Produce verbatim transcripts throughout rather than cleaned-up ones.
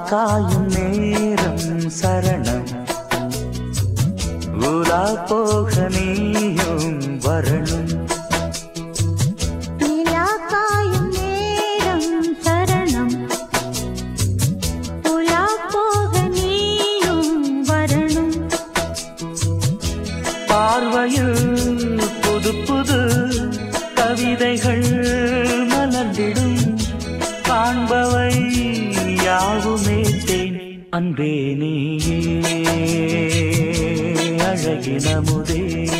காயும் நேரம் சரணம் உலா போக நீயும் வரணும் நிலா காயும் நேரம் சரணம் உலா போக நீயும் வரணும் பார்வையில் புது புது கவிதைகள் மலர்ந்திடும் காண்பவை யாவுமே தேன் அன்பே நீயே அழகினமுதே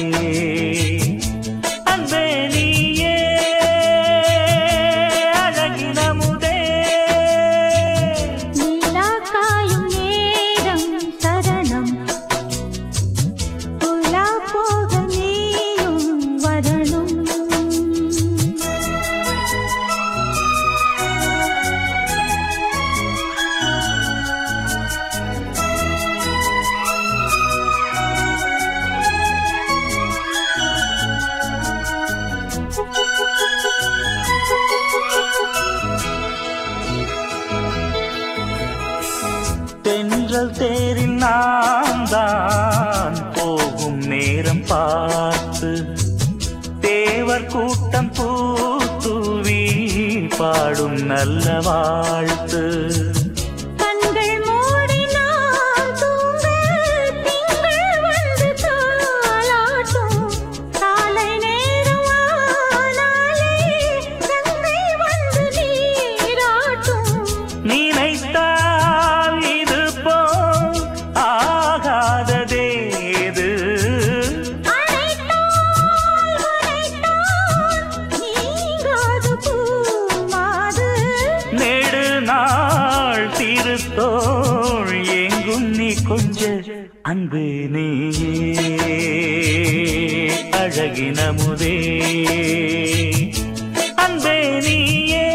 அன்பே நீயே அழகினமுதே நிலா காயும் நேரம் சரணம் உலா போக நீயும் வரணும் தென்றல் தேரில் நாம் தான் போகும் நேரம் பார்த்து தேவர் கூட்டம் பூத்துவி பாடும் நல்ல வாழ்த்து கண்கள் மூடினால் தூங்க திங்கள் வந்து தாலாட்டும் காலை நேரம் ஆனாலே கங்கை வந்து நீராட்டும் நினைத்தால் இது போல் ஆகாததேது அழைத்தால் உரைத்தால் நீங்காது பூமாது நெடு நாள் திருத்தோள் எங்கும் நீ கொஞ்ச அன்பு நீயே அழகினமுதே அன்பே நீயே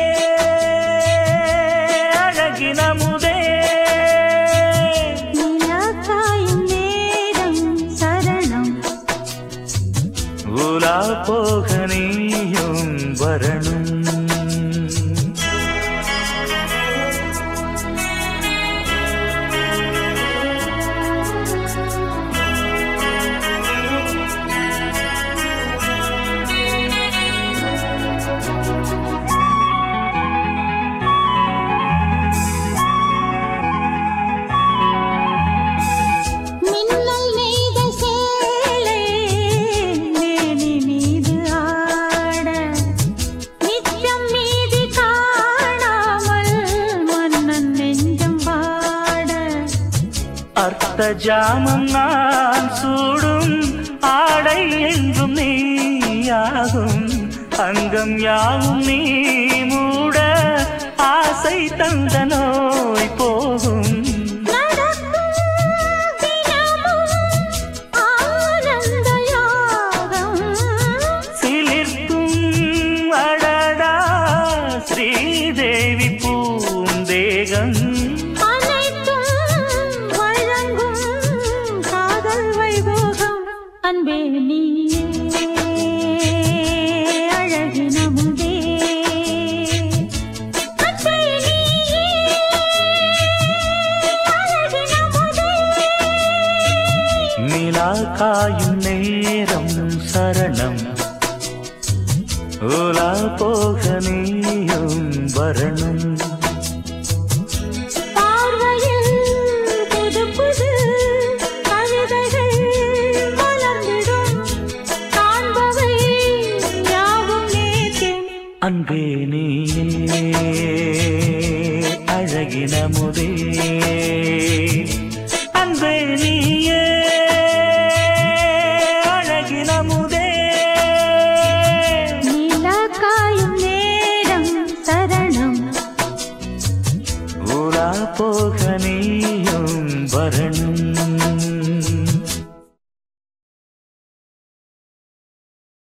அழகினமுதே நிலா காயும் நேரம் சரணம் உலா போக நீயும் வரணும் மின்னல் நெய்த சேலை மேனி மீது ஆட நிச்சம் மீது காணாமல் மன்னன் நெஞ்சம் வாட அர்த்த ஜாமம் நான் சூடும் ஆடை என்றும் நீயாகும் அங்கம் யாவும் நீ மூட ஆசை தந்த நோய் போகும் நடக்கும் தினமும் ஆனந்த யாகம் சிலிர்க்கும் அடடா ஸ்ரீதேவி பூந்தேகம் அனைத்தும் வழங்கும் காதல் வைபோகம் அன்பே நீயே அழகினமுதே அன்பே நீயே அழகினமுதே நிலா காயும் நேரம் சரணம் உலா போக நீயும் வரணும் பார்வையில் புது புது கவிதைகள் மலர்ந்திடும் காண்பவை யாவும் நேற்றே அன்பே நீயே அழகினமுதே